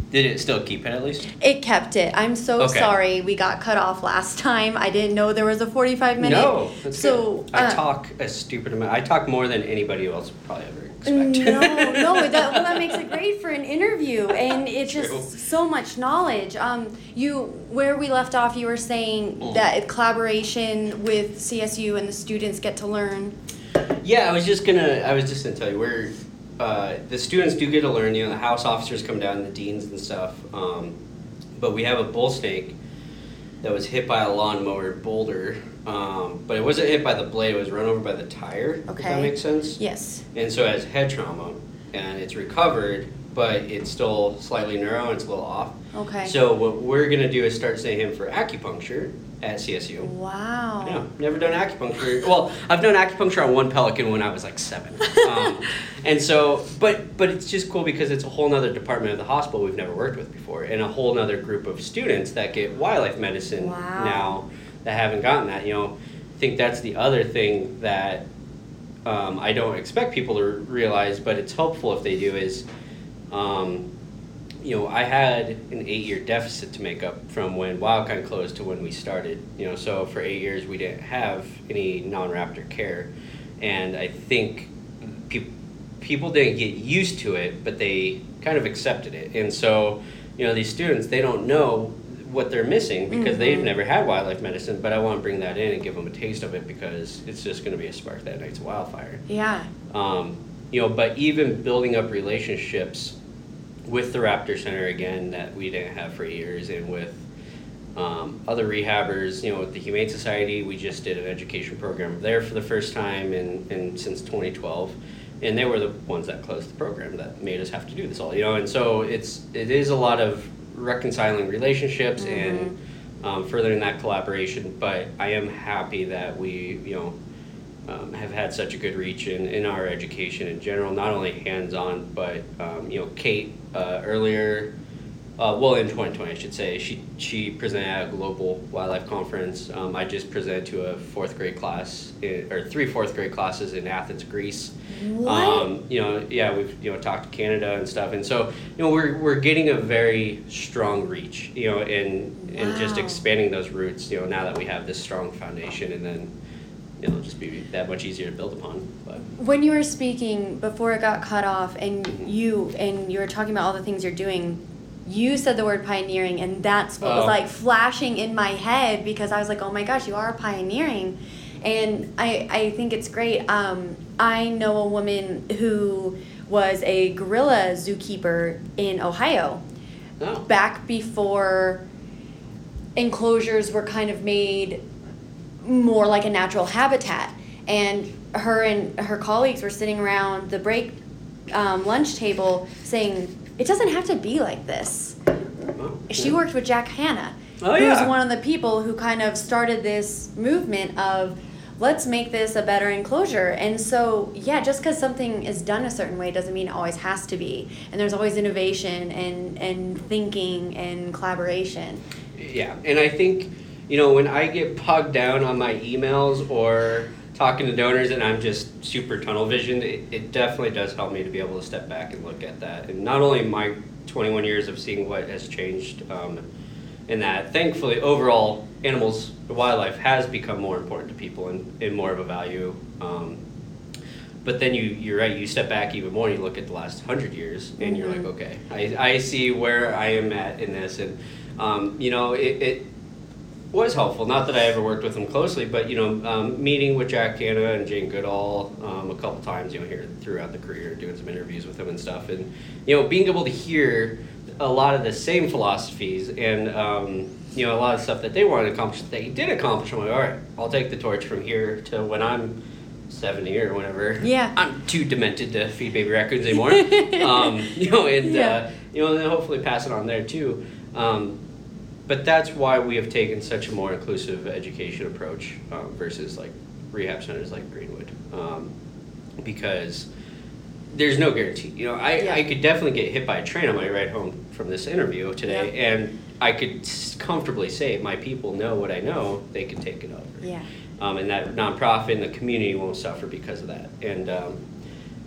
Did it still keep it at least? It kept it. I'm so sorry we got cut off last time. I didn't know there was a 45-minute. No, that's good. I talk a stupid amount. I talk more than anybody else would probably ever expect. No, that makes it great for an interview, and it's just so much knowledge. Where we left off, you were saying that collaboration with CSU and the students get to learn. Yeah, I was just gonna tell you where the students do get to learn. You know, the house officers come down, the deans and stuff. But we have a bull snake that was hit by a lawnmower boulder, but it wasn't hit by the blade. It was run over by the tire. Okay. If that makes sense. Yes. And so it has head trauma, and it's recovered, but it's still slightly neuro and it's a little off. Okay. So what we're gonna do is start sending him for acupuncture at CSU. Wow. Yeah, never done acupuncture. Well, I've done acupuncture on one pelican when I was like 7. And so, but it's just cool because it's a whole nother department of the hospital we've never worked with before, and a whole nother group of students that get wildlife medicine now that haven't gotten that. You know, I think that's the other thing that I don't expect people to realize, but it's helpful if they do is, you know, I had an 8-year deficit to make up from when Wildkind closed to when we started. You know, so for 8 years we didn't have any non-raptor care, and I think people didn't get used to it, but they kind of accepted it. And so, you know, these students, they don't know what they're missing because they've never had wildlife medicine, but I want to bring that in and give them a taste of it because it's just going to be a spark that ignites a wildfire. Yeah. You know, but even building up relationships with the Raptor Center again that we didn't have for years, and with other rehabbers, you know, with the Humane Society, we just did an education program there for the first time in since 2012, and they were the ones that closed the program that made us have to do this all, you know, and so it is a lot of reconciling relationships and furthering that collaboration, but I am happy that we, you know, have had such a good reach in our education in general, not only hands-on, but, you know, Kate earlier, well, in 2020, I should say, she presented at a global wildlife conference. I just presented to a 4th grade class, or 3 4th grade classes in Athens, Greece. What? You know, yeah, we've, you know, talked to Canada and stuff, and so, you know, we're getting a very strong reach, you know, and just expanding those roots, you know, now that we have this strong foundation, and then it'll just be that much easier to build upon. But when you were speaking before it got cut off, and you were talking about all the things you're doing, you said the word pioneering, and that's what was like flashing in my head, because I was like, oh my gosh, you are pioneering. And I think it's great. I know a woman who was a gorilla zookeeper in Ohio back before enclosures were kind of made more like a natural habitat. And her colleagues were sitting around the break lunch table saying, it doesn't have to be like this. She worked with Jack Hanna, who's one of the people who kind of started this movement of, let's make this a better enclosure. And so, yeah, just because something is done a certain way doesn't mean it always has to be. And there's always innovation and thinking and collaboration. Yeah, and I think, you know, when I get bogged down on my emails or talking to donors and I'm just super tunnel visioned, it definitely does help me to be able to step back and look at that. And not only my 21 years of seeing what has changed in that, thankfully, overall, wildlife has become more important to people and more of a value. But then you're right, you step back even more and you look at the last 100 years and you're like, okay, I see where I am at in this. And, you know, it was helpful. Not that I ever worked with them closely, but, you know, meeting with Jack Hanna and Jane Goodall a couple times, you know, here throughout the career, doing some interviews with them and stuff. And, you know, being able to hear a lot of the same philosophies and, you know, a lot of stuff that they wanted to accomplish, that they did accomplish. I'm like, all right, I'll take the torch from here to when I'm 70 or whenever. Yeah. I'm too demented to feed baby raccoons anymore. You know, and, you know, and then hopefully pass it on there too. But that's why we have taken such a more inclusive education approach versus like rehab centers like Greenwood, because there's no guarantee. You know, I could definitely get hit by a train on my ride home from this interview today, and I could comfortably say my people know what I know, they can take it over. Yeah. And that nonprofit and the community won't suffer because of that. And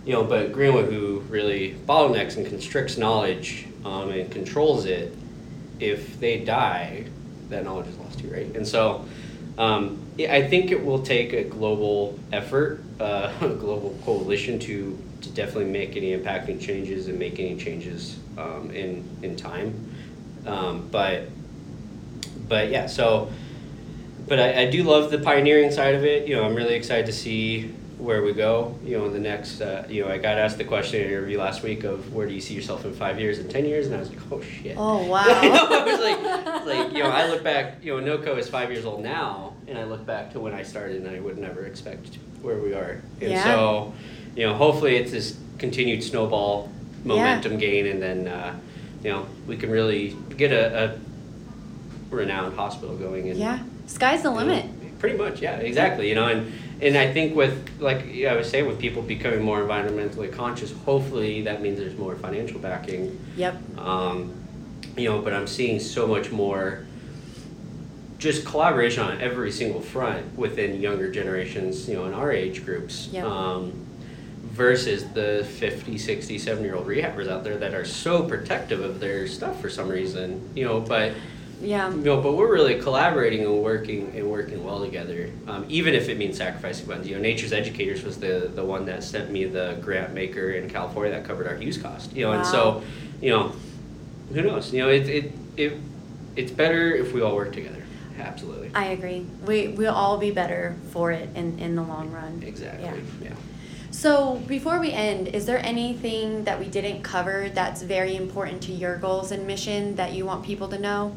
but Greenwood, who really bottlenecks and constricts knowledge and controls it, if they die, that knowledge is lost too, right? And so I think it will take a global effort, a global coalition to definitely make any impacting changes and make any changes in time. But yeah, so, but I do love the pioneering side of it. I'm really excited to see where we go, in the next, I got asked the question in an interview last week of where do you see yourself in 5 years and 10 years, and I was like, oh shit. Oh, wow. I was like, I look back, NOCO is 5 years old now, and I look back to when I started, and I would never expect where we are. And so, hopefully it's this continued snowball momentum gain, and then, we can really get a renowned hospital going. And, sky's the limit. Pretty much, yeah, exactly. And I think with, like I was saying, with people becoming more environmentally conscious, hopefully that means there's more financial backing. Yep. But I'm seeing so much more just collaboration on every single front within younger generations, in our age groups. Yep. Versus the 50, 60, 70-year-old rehabbers out there that are so protective of their stuff for some reason, but... Yeah. But we're really collaborating and working well together, even if it means sacrificing funds. Nature's Educators was the one that sent me the grant maker in California that covered our use cost. Wow. And so, who knows? It's better if we all work together. Absolutely. I agree. We'll all be better for it in the long run. Exactly. Yeah. So before we end, is there anything that we didn't cover that's very important to your goals and mission that you want people to know?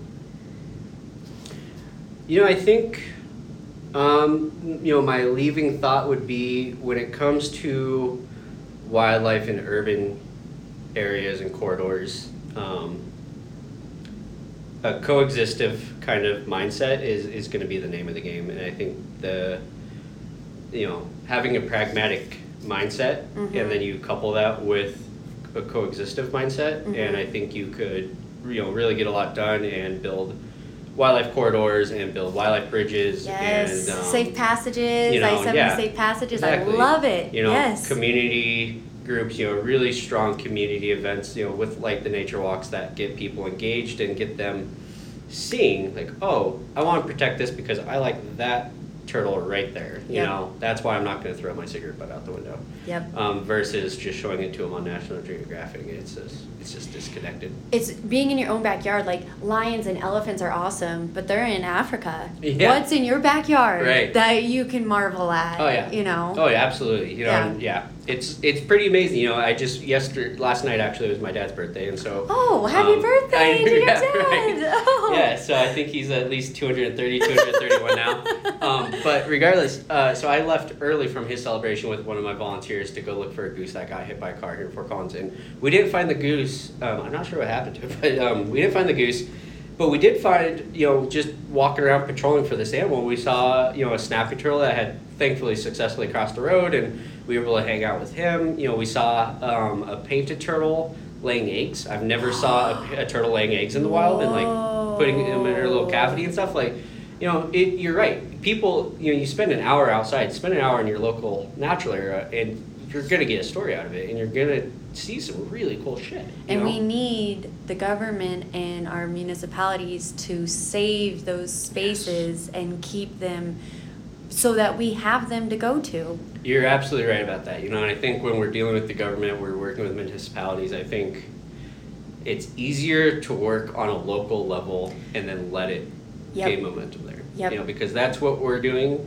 I think, my leaving thought would be when it comes to wildlife in urban areas and corridors, a coexistive kind of mindset is going to be the name of the game. And I think having a pragmatic mindset, and then you couple that with a coexistive mindset, and I think you could, really get a lot done and build wildlife corridors and build wildlife bridges. Yes, and safe passages. I-70 safe passages. Exactly. I love it. Yes. Community groups, really strong community events, with like the nature walks that get people engaged and get them seeing like, oh, I want to protect this because I like that turtle right there. That's why I'm not going to throw my cigarette butt out the window. Yep. Versus just showing it to them on National Geographic. It's just disconnected. It's being in your own backyard. Like lions and elephants are awesome, but they're in Africa. Yeah. What's in your backyard that you can marvel at? Oh yeah. Oh yeah, absolutely. It's pretty amazing. I just last night actually was my dad's birthday, and so. Oh, happy birthday to your dad! Right. Oh. Yeah, so I think he's at least 230, 231 now. But regardless, so I left early from his celebration with one of my volunteers to go look for a goose that got hit by a car here in Fort Collins, and we didn't find the goose. I'm not sure what happened to it, but we didn't find the goose. But we did find, just walking around patrolling for this animal, we saw, a snapping turtle that had thankfully successfully crossed the road, and we were able to hang out with him. We saw a painted turtle laying eggs. I've never saw a turtle laying eggs in the wild and like putting them in her little cavity and stuff. Like, you're right. People, you spend an hour outside, spend an hour in your local natural area, and you're going to get a story out of it, and you're going to see some really cool shit. And we need the government and our municipalities to save those spaces and keep them so that we have them to go to. You're absolutely right about that. And I think when we're dealing with the government, we're working with municipalities, I think it's easier to work on a local level and then let it gain momentum there. Yep. Because that's what we're doing.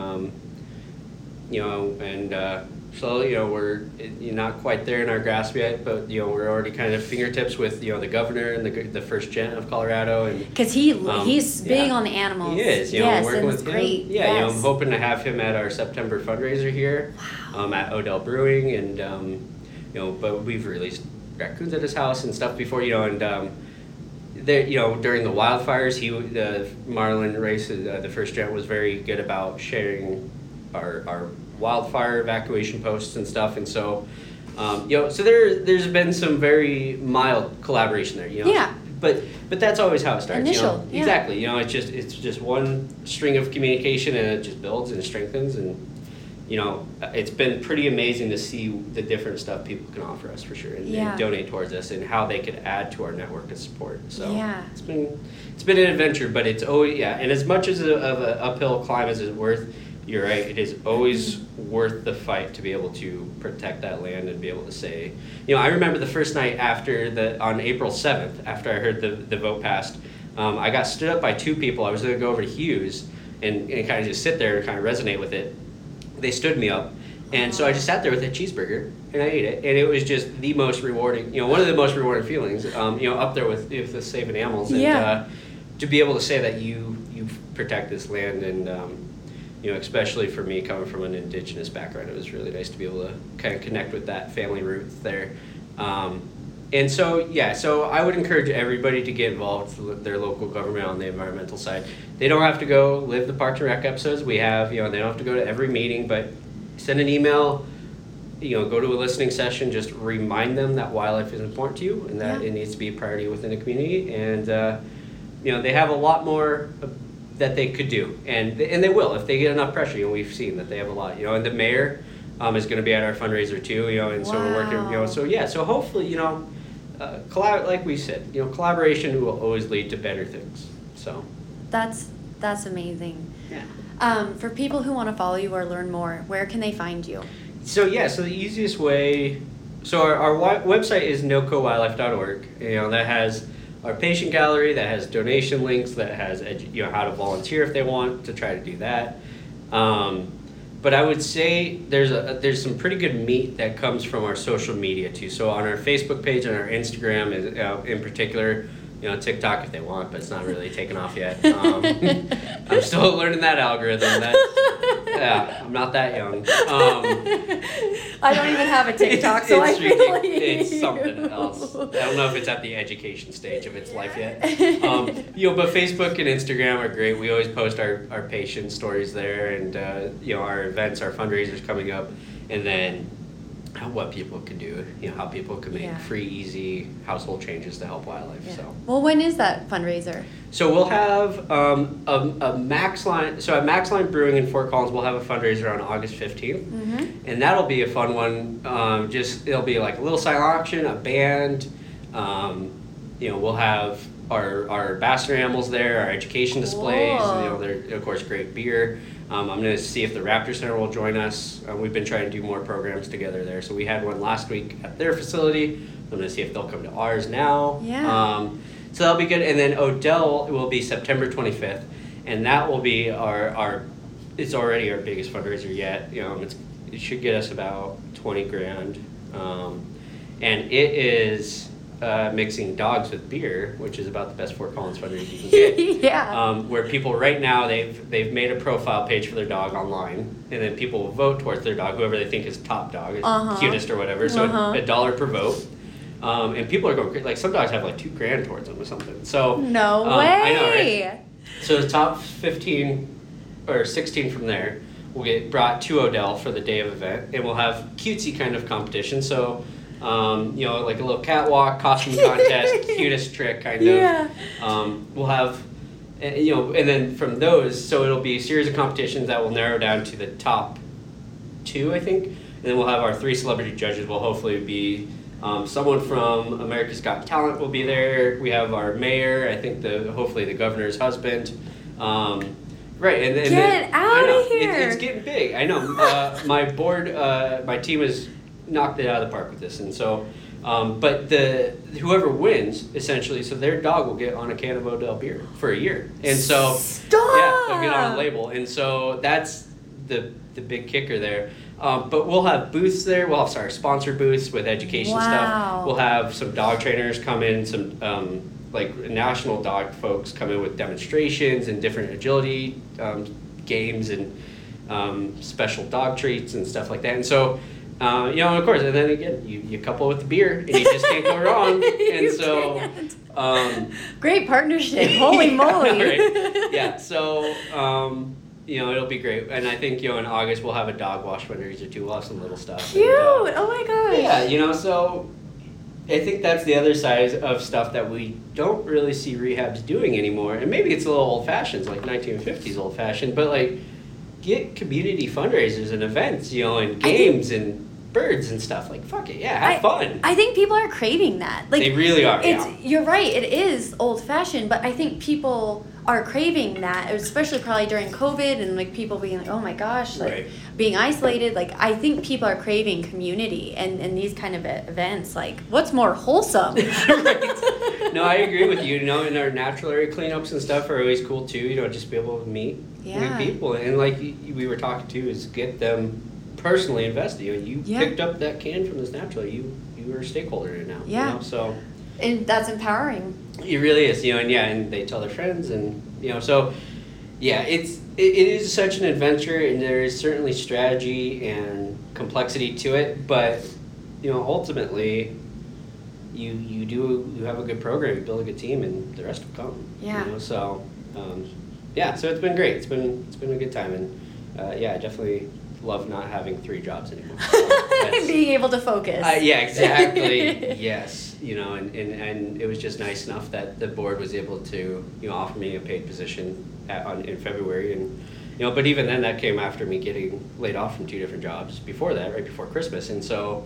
Slowly, we're not quite there in our grasp yet, but we're already kind of fingertips with the governor and the first gent of Colorado, and because he's big on the animals. He is. Yes, working and with it's him. great. Yeah, yes. I'm hoping to have him at our September fundraiser here, at Odell Brewing, and but we've released raccoons at his house and stuff before, and there, during the wildfires, the Marlin race, the first gent was very good about sharing our wildfire evacuation posts and stuff, and so so there's been some very mild collaboration there, Yeah. But that's always how it starts. Initial, yeah. Exactly. It's just one string of communication, and it just builds and strengthens, and it's been pretty amazing to see the different stuff people can offer us for sure, and donate towards us, and how they could add to our network of support. So it's been an adventure, but it's always, and as much of an uphill climb as it's worth, you're right, it is always worth the fight to be able to protect that land and be able to say, I remember the first night on April 7th, after I heard the vote passed, I got stood up by two people. I was going to go over to Hughes and kind of just sit there and kind of resonate with it. They stood me up, and so I just sat there with a cheeseburger and I ate it, and it was just the most rewarding, one of the most rewarding feelings, up there with the saving animals, and to be able to say that you protect this land, and especially for me coming from an indigenous background, it was really nice to be able to kind of connect with that family roots there. And so I would encourage everybody to get involved with their local government on the environmental side. They don't have to go live the Parks and Rec episodes. We have, they don't have to go to every meeting, but send an email, go to a listening session, just remind them that wildlife is important to you and that it needs to be a priority within the community. And, they have a lot more that they could do. And they will, if they get enough pressure. We've seen that they have a lot, and the mayor is going to be at our fundraiser too, and so we're working, so hopefully, like we said, collaboration will always lead to better things. So that's amazing. Yeah. For people who want to follow you or learn more, where can they find you? So the easiest way. So our website is nocowildlife.org. That has our patient gallery, that has donation links, that has how to volunteer if they want to try to do that. But I would say there's some pretty good meat that comes from our social media too. So on our Facebook page and our Instagram, in particular, TikTok if they want, but it's not really taken off yet. I'm still learning that algorithm. I'm not that young. I don't even have a TikTok, so I feel like it's something else. I don't know if it's at the education stage of its life yet. But Facebook and Instagram are great. We always post our patient stories there, and our events, our fundraisers coming up, and then what people can do, how people can make free, easy household changes to help wildlife. Yeah. So. Well, when is that fundraiser? So we'll have a Max Line. So at Max Line Brewing in Fort Collins, we'll have a fundraiser on August 15th, and that'll be a fun one. It'll be like a little silent auction, a band. We'll have our ambassador animals there, our education displays. They're of course great beer. I'm going to see if the Raptor Center will join us. We've been trying to do more programs together there. So we had one last week at their facility. I'm going to see if they'll come to ours now. Yeah. So that'll be good. And then Odell will be September 25th. And that will be it's already our biggest fundraiser yet. It should get us about 20 grand. And it is mixing dogs with beer, which is about the best Fort Collins fundraiser you can get. Yeah. Where people right now, they've made a profile page for their dog online, and then people will vote towards their dog, whoever they think is top dog, cutest or whatever. So $1 per vote. And people are going, like, some dogs have like $2,000 towards them or something. So no way. I know, right? So the top 15 or 16 from there will get brought to Odell for the day of event, and we'll have cutesy kind of competition. So like a little catwalk, costume contest, cutest trick kind of. Yeah. We'll have, and then from those, so it'll be a series of competitions that will narrow down to the top 2, I think. And then we'll have our 3 celebrity judges will hopefully be someone from America's Got Talent will be there. We have our mayor, I think hopefully the governor's husband. Right, and get out of here. It's getting big. I know. My board, my team has knocked it out of the park with this, and so, but whoever wins essentially, so their dog will get on a can of Odell beer for a year, and so they'll get on a label, and so that's the big kicker there. But we'll have booths there. We'll have sponsor booths with education stuff. We'll have some dog trainers come in, some like national dog folks come in with demonstrations and different agility games and special dog treats and stuff like that. And so, of course, and then again, you couple with the beer and you just can't go wrong. And so, great partnership. Holy moly. Right? Yeah. So, it'll be great. And I think, in August we'll have a dog wash fundraiser too. We'll have some little stuff. Cute. And, oh my gosh. Yeah, so I think that's the other side of stuff that we don't really see rehabs doing anymore. And maybe it's a little old-fashioned, like 1950s old-fashioned, but get community fundraisers and events, you know, and games and birds and stuff. Like, fuck it, yeah, have fun. I think people are craving that. Like, they really are. You're right. It is old fashioned, but I think people are craving that, especially probably during COVID and like people being like, oh my gosh, like being isolated. Like, I think people are craving community and these kind of events. Like, what's more wholesome? Right. No, I agree with you. You know, and our natural area cleanups and stuff are always cool too. You know, just be able to meet new people and like we were talking to is get them personally invested. You know, you picked up that can from this natural. You are a stakeholder in it now. Yeah. You know, so. And that's empowering. It really is, you know, and they tell their friends, and you know, so yeah, it is such an adventure, and there is certainly strategy and complexity to it, but you know, ultimately, you have a good program, you build a good team, and the rest will come. Yeah. You know, so so it's been great. It's been a good time, and I definitely love not having 3 jobs anymore. Being able to focus. Yeah, exactly. Yes, you know, and it was just nice enough that the board was able to, you know, offer me a paid position in February, and you know, but even then that came after me getting laid off from 2 different jobs before that, right before Christmas, and so,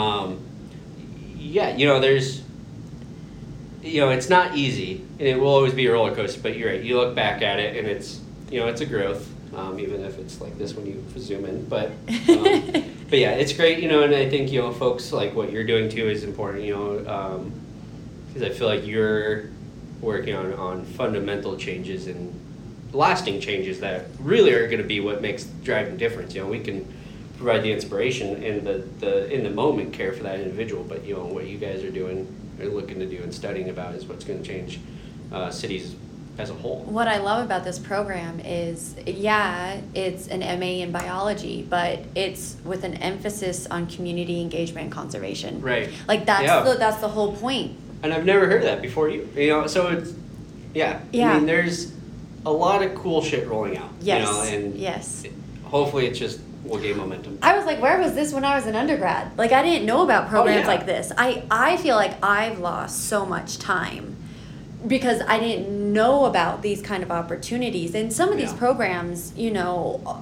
you know, there's, you know, it's not easy, and it will always be a roller coaster. But you're right. You look back at it, and it's, you know, it's a growth. Even if it's like this when you zoom in, but yeah, it's great, you know, and I think, you know, folks, like what you're doing too is important, you know, because I feel like you're working on fundamental changes and lasting changes that really are going to be what makes driving difference. You know, we can provide the inspiration and the in the moment care for that individual, but you know, what you guys are doing or looking to do and studying about is what's going to change cities as a whole. What I love about this program is, it's an MA in biology, but it's with an emphasis on community engagement and conservation. Right. Like that's the whole point. And I've never heard of that before you. You know, so it's I mean, there's a lot of cool shit rolling out. Yes. You know, and hopefully it just will gain momentum. I was like, where was this when I was an undergrad? Like, I didn't know about programs like this. I feel like I've lost so much time because I didn't know about these kind of opportunities. And some of these programs, you know,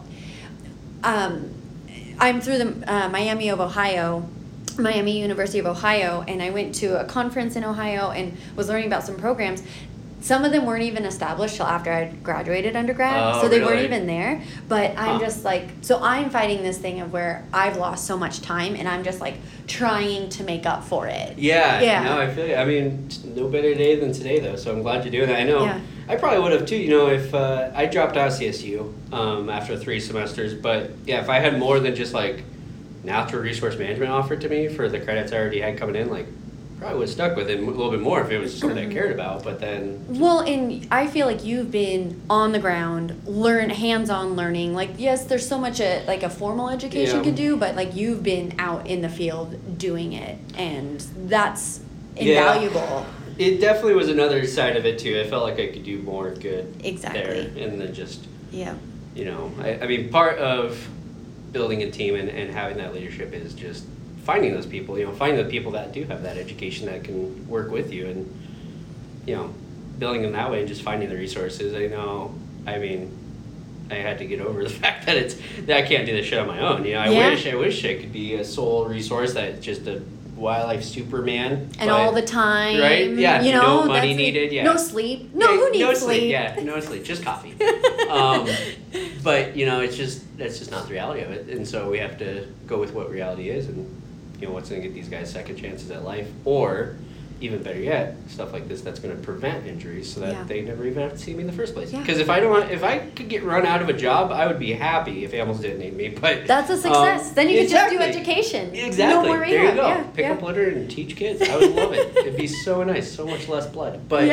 I'm through the Miami University of Ohio, and I went to a conference in Ohio and was learning about some programs. Some of them weren't even established till after I graduated undergrad, so they weren't even there. But I'm just like, so I'm fighting this thing of where I've lost so much time, and I'm just like trying to make up for it. Yeah. No, I feel you. I mean, no better day than today, though. So I'm glad you're doing that. I know I probably would have too. You know, if I dropped out of CSU after 3 semesters, but yeah, if I had more than just like natural resource management offered to me for the credits I already had coming in, like. Probably would have stuck with it a little bit more if it was something I cared about, but then... Well, and I feel like you've been on the ground, hands-on learning. Like, yes, there's so much like a formal education can do, but like you've been out in the field doing it, and that's invaluable. It definitely was another side of it too. I felt like I could do more good there, and then just, you know, I mean, part of building a team and having that leadership is just finding those people, you know, finding the people that do have that education that can work with you, and you know, building them that way and just finding the resources. I mean, I had to get over the fact that I can't do this shit on my own. You know, I wish I could be a sole resource that's just a wildlife Superman. And all the time. Right? Yeah. You know, no money needed. Yeah. No sleep. No, who needs sleep? Yeah. No sleep. Just coffee. But you know, that's just not the reality of it, and so we have to go with what reality is, and you know, what's going to get these guys second chances at life, or even better yet, stuff like this that's going to prevent injuries so that they never even have to see me in the first place. Because if I could get run out of a job, I would be happy if animals didn't need me. But that's a success. Then you could just do education. Exactly. No more there you go. Pick up litter and teach kids. I would love it. It'd be so nice. So much less blood. But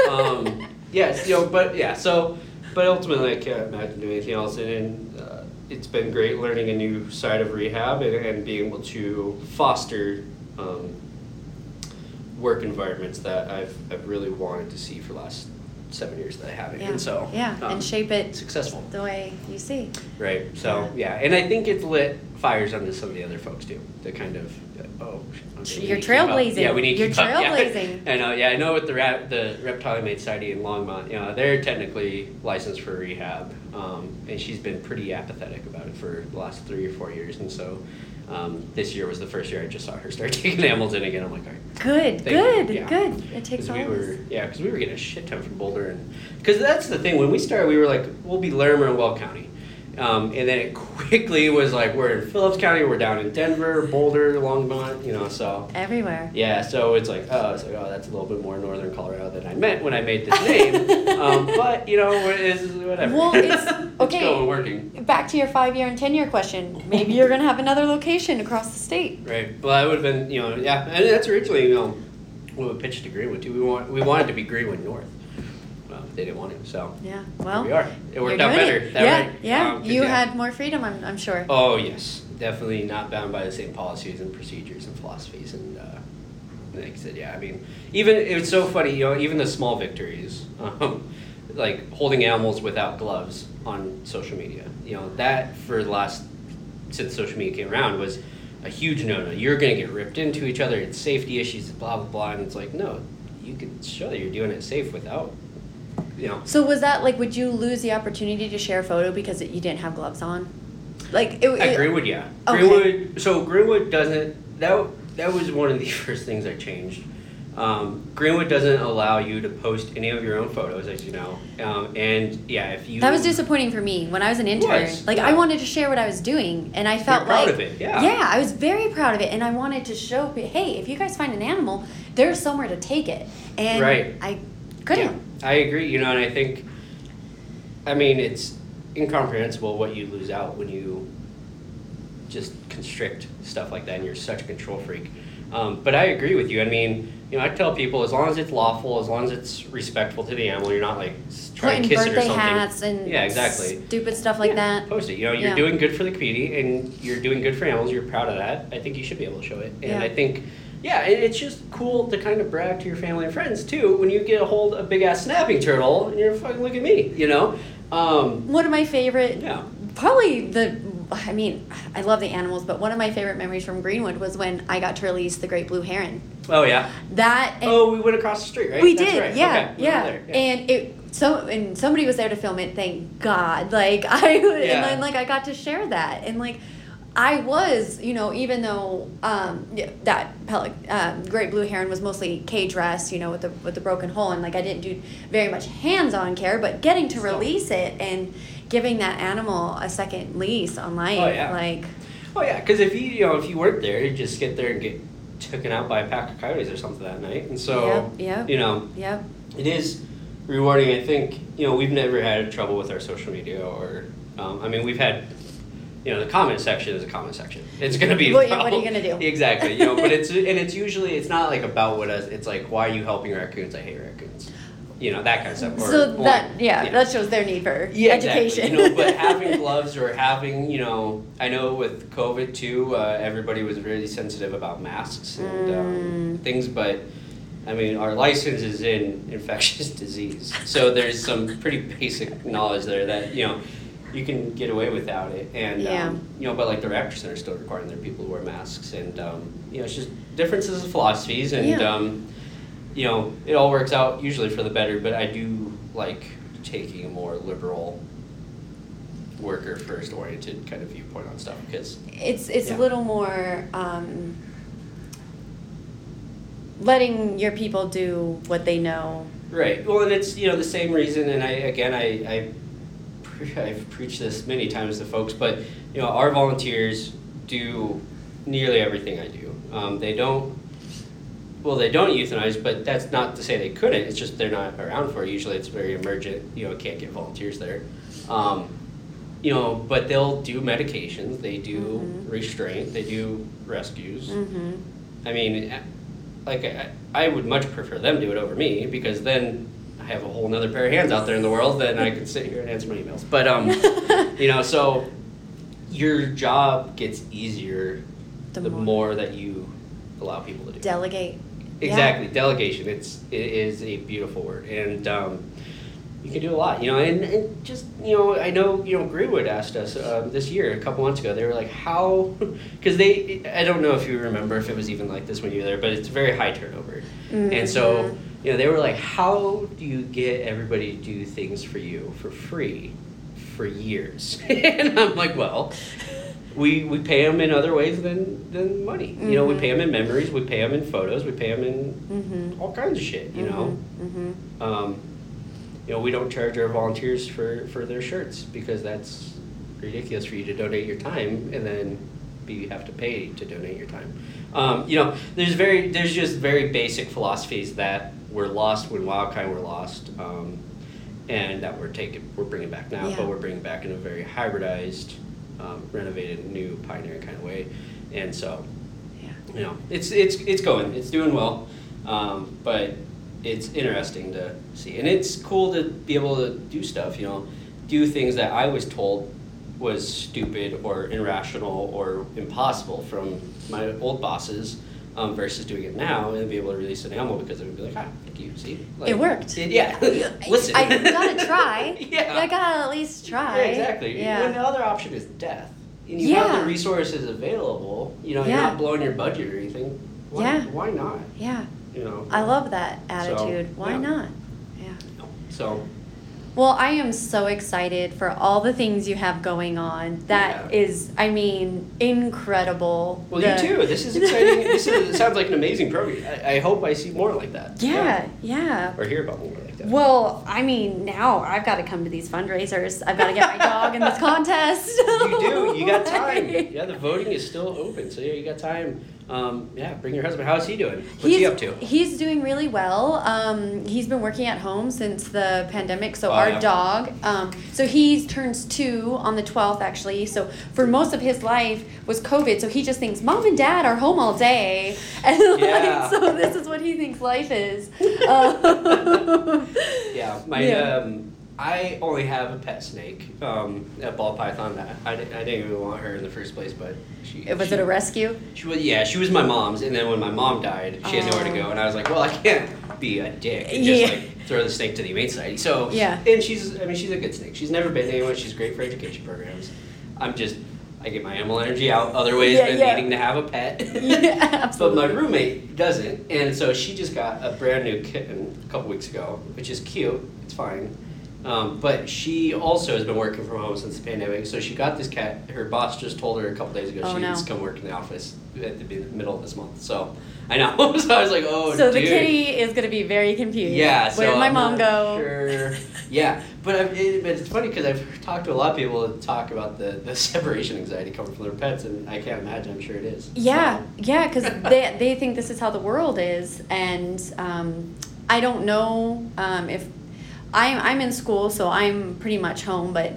but ultimately, I can't imagine doing anything else. And it's been great learning a new side of rehab and being able to foster work environments that I've really wanted to see for the last 7 years that I haven't. And so and shape it successful the way you see. Right. So and I think it's lit fires under some of the other folks too, to kind of oh, okay, You're trailblazing. Yeah, we need to You're keep up. trailblazing. Yeah. I know. Yeah, I know. With the Reptile Humane Society in Longmont, they're technically licensed for rehab, and she's been pretty apathetic about it for the last 3 or 4 years, and so. This year was the first year I just saw her start taking animals in again. I'm like, all right. Good. It takes all because we were getting a shit ton from Boulder, and because that's the thing. When we started, we were like, we'll be Larimer and Weld County, and then it quickly was like, we're in Phillips County, we're down in Denver, Boulder, Longmont, so everywhere. Yeah, so it's like, that's a little bit more northern Colorado than I meant when I made this name, but it's whatever. Well, it's okay. It's going working. Back to your 5-year and 10-year question. Maybe you're gonna have another location across the state. Right. Well, that would have been, yeah, and that's originally, what we pitched to Greenwood too. We wanted to be Greenwood North. Well, they didn't want to, so yeah. Well, here we are. It worked out better. Yeah. You had more freedom, I'm sure. Oh yes, definitely not bound by the same policies and procedures and philosophies, and like I said, yeah. I mean, even it's so funny, even the small victories, like holding animals without gloves on social media. That for the last since social media came around was a huge no-no. You're going to get ripped into each other. It's safety issues, blah blah blah, and it's like no, you can show that you're doing it safe without. So was that like, would you lose the opportunity to share a photo because you didn't have gloves on? Like at Greenwood, yeah. Okay. Greenwood doesn't. That was one of the first things I changed. Greenwood doesn't allow you to post any of your own photos, as you know. And yeah, if you... That was disappointing for me when I was an intern. I wanted to share what I was doing, and I felt proud of it, yeah. Yeah, I was very proud of it, and I wanted to show, hey, if you guys find an animal, there's somewhere to take it. And I couldn't. Yeah, I agree, and I think, it's incomprehensible what you lose out when you just constrict stuff like that, and you're such a control freak. But I agree with you. I tell people, as long as it's lawful, as long as it's respectful to the animal, you're not like trying to kiss it or something. Hats and stupid stuff like that. Post it. You're doing good for the community and you're doing good for animals. You're proud of that. I think you should be able to show it. And I think, it's just cool to kind of brag to your family and friends too when you get a hold of a big ass snapping turtle and you're fucking look at me. One of my favorite. Probably I love the animals, but one of my favorite memories from Greenwood was when I got to release the great blue heron. Oh yeah. We went across the street, right? We did, right. yeah, okay. Yeah. And somebody was there to film it. Thank God. And then I got to share that, and I was, even though that great blue heron was mostly cage rest, with the broken hole, and I didn't do very much hands-on care, but getting to release it and giving that animal a second lease on life, because if you weren't there, you'd just get there and get taken out by a pack of coyotes or something that night, and so it is rewarding. I think we've never had trouble with our social media, or we've had. The comment section is a comment section. It's going to be what are you going to do? Exactly. But it's usually it's not about what us. It's like, why are you helping raccoons? I hate raccoons. That kind of stuff. So that shows their need for education. Exactly. But having gloves or having I know with COVID too, everybody was really sensitive about masks and things, but. Our license is in infectious disease, so there's some pretty basic knowledge there that you can get away without it, and but the Raptor Center is still requiring their people to wear masks, and it's just differences of philosophies, and it all works out usually for the better. But I do like taking a more liberal, worker first oriented kind of viewpoint on stuff because it's a little more. Letting your people do what they know. Right. Well, and it's the same reason, and I've preached this many times to folks, but our volunteers do nearly everything I do. They don't euthanize, but that's not to say they couldn't. It's just they're not around for it. Usually, it's very emergent. Can't get volunteers there. But they'll do medications. They do restraint. They do rescues. I would much prefer them do it over me because then I have a whole nother pair of hands out there in the world that I can sit here and answer my emails. But, so your job gets easier the more that you allow people to do. Delegate. Exactly. Yeah. Delegation. It is a beautiful word. And, you can do a lot, and just, I know, Greenwood asked us this year, a couple months ago, they were like, how, because I don't know if you remember if it was even like this when you were there, but it's very high turnover. Mm-hmm. And so, they were like, how do you get everybody to do things for you for free for years? And I'm like, well, we pay them in other ways than money. Mm-hmm. We pay them in memories, we pay them in photos, we pay them in all kinds of shit, we don't charge our volunteers for their shirts because that's ridiculous for you to donate your time and then you have to pay to donate your time. There's just very basic philosophies that were lost when Wildkind were lost, and that we're bringing back now, but we're bringing back in a very hybridized, renovated, new, pioneering kind of way, and so, it's doing well, but it's interesting to see, and it's cool to be able to do stuff, do things that I was told was stupid or irrational or impossible from my old bosses, versus doing it now and be able to release an animal because they would be like, thank you, see? Like, it worked. Listen. I gotta try. Yeah. I gotta at least try. Yeah, exactly. Yeah. When the other option is death, and you have the resources available, you're not blowing your budget or anything, why not? Yeah. I love that attitude. So, why not? Yeah. So. Well, I am so excited for all the things you have going on. That is, incredible. Well, you too. This is exciting. It sounds like an amazing program. I hope I see more like that. Yeah. Or hear about more like that. Well, now I've got to come to these fundraisers. I've got to get my dog in this contest. You do. You got time. Yeah, the voting is still open. So, you got time. Bring your husband. How's he doing? What's he up to? He's doing really well. He's been working at home since the pandemic. So our dog, so he turns 2 on the 12th actually. So for most of his life was COVID. So he just thinks mom and dad are home all day, and so this is what he thinks life is. I only have a pet snake, a ball python. I didn't even want her in the first place, but Was it a rescue? She was my mom's, and then when my mom died, she had nowhere to go, and I was like, well, I can't be a dick and just throw the snake to the Humane Society. So and she's a good snake. She's never bitten anyone. She's great for education programs. I get my animal energy out other ways than needing to have a pet. Absolutely. But my roommate doesn't, and so she just got a brand new kitten a couple weeks ago, which is cute. It's fine. But she also has been working from home since the pandemic, so she got this cat. Her boss just told her a couple days ago she needs to come work in the office at the middle of this month. So I know. So I was like, So the kitty is going to be very confused. Yeah. Where did my mom go? Sure. Yeah, but it's funny because I've talked to a lot of people that talk about the separation anxiety coming from their pets, and I can't imagine. I'm sure it is. Yeah, because they think this is how the world is, and I don't know if I'm in school, so I'm pretty much home, but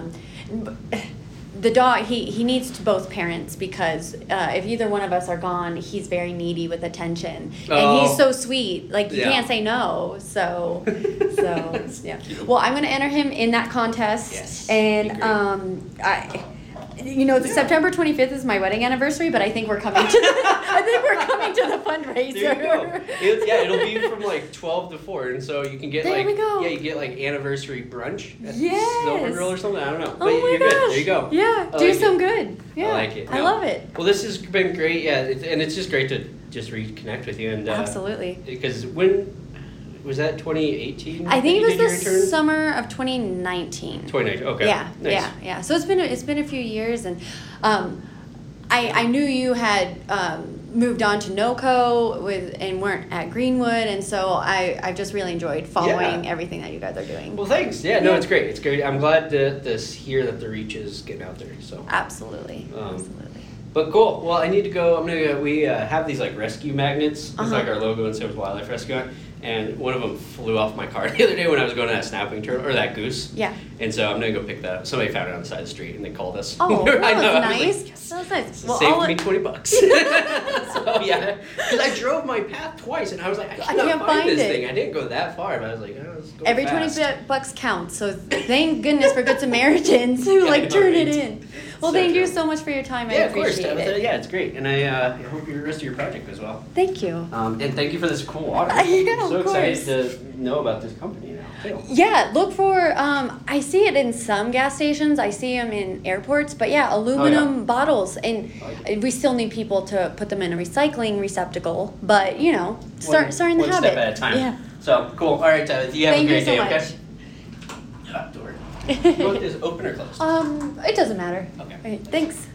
the dog, he needs both parents because if either one of us are gone, he's very needy with attention. And he's so sweet. Like, you can't say no. So yeah. Well, I'm going to enter him in that contest. Yes. And September 25th is my wedding anniversary, but I think we're coming to the fundraiser. There you go. It'll be from like 12 to 4, and so you can get you get like anniversary brunch at Silver Grill or something. I don't know. But you're good. There you go. Yeah, do some good. Yeah, I like it. I love it. Well, this has been great. Yeah, and it's just great to just reconnect with you. And absolutely. Because when was that 2018? I think it was the summer of 2019. 2019. Okay. Yeah. Nice. Yeah. So it's been a few years, and I knew you had moved on to NOCO and weren't at Greenwood, and so I just really enjoyed following everything that you guys are doing. Well, thanks. Yeah, no, it's great. It's great. I'm glad to hear that the reach is getting out there. So absolutely. But cool. Well, I need to go. We have these like rescue magnets. It's like our logo and Savers Wildlife Rescue. And one of them flew off my car the other day when I was going to that snapping turtle, or that goose. Yeah. And so I'm going to go pick that up. Somebody found it on the side of the street, and they called us. Oh, that was nice. Like, yes. That was nice. Well, saved me $20. So, yeah. Because I drove my path twice, and I was like, I can't find this thing. I didn't go that far, but I was like, let's go Every fast. $20 counts, so thank goodness for Good Samaritans who turn it in. Well, So thank you true. so much for your time. I Yeah, of course. appreciate it. Yeah, it's great, and I hope your rest of your project goes well. Thank you. And thank you for this cool water. Yeah, I'm so of excited course. to know about this company now too. Yeah, look for, I see it in some gas stations. I see them in airports. But yeah, aluminum bottles. And we still need people to put them in a recycling receptacle. But, you know, starting the one habit. step at a time. Yeah. So cool. All right, you have Thank a great you so day. much. Okay. Door. Both is open or closed? It doesn't matter. Okay. All right, thanks.